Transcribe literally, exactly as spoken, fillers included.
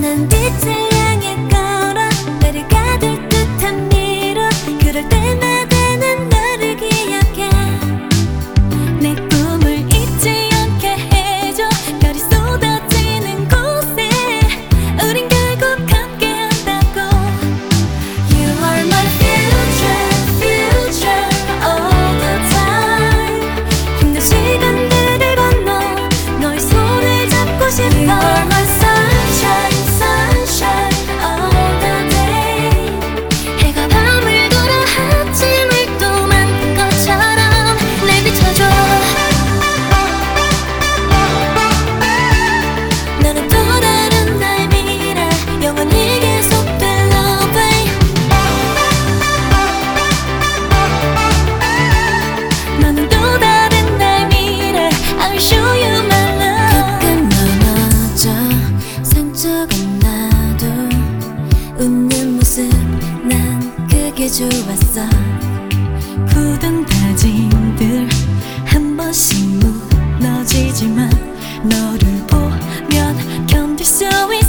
난 빛을 향해 걸어 나를 가둘 듯한 미로 그럴 때마다 난 너를 기억해 내 꿈을 잊지 않게 해줘 별이 쏟아지는 곳에 우린 결국 함께한다고 You are my future, future all the time 힘든 시간들을 건너 너의 손을 잡고 싶어 You are my sunshine, sunshine all the day 해가 밤을 돌아 아침을 또 만든 것처럼 날 비춰줘 너는 또 다른 나의 미래 영원히 계속될 love 너는 또 다른 나의 미래 I will show you my love 가끔 넘어져 상처가 나도 웃는 모습 난 그게 좋았어 굳은 다짐들 한 번씩 무너지지만 너를 보면 견딜 수 있어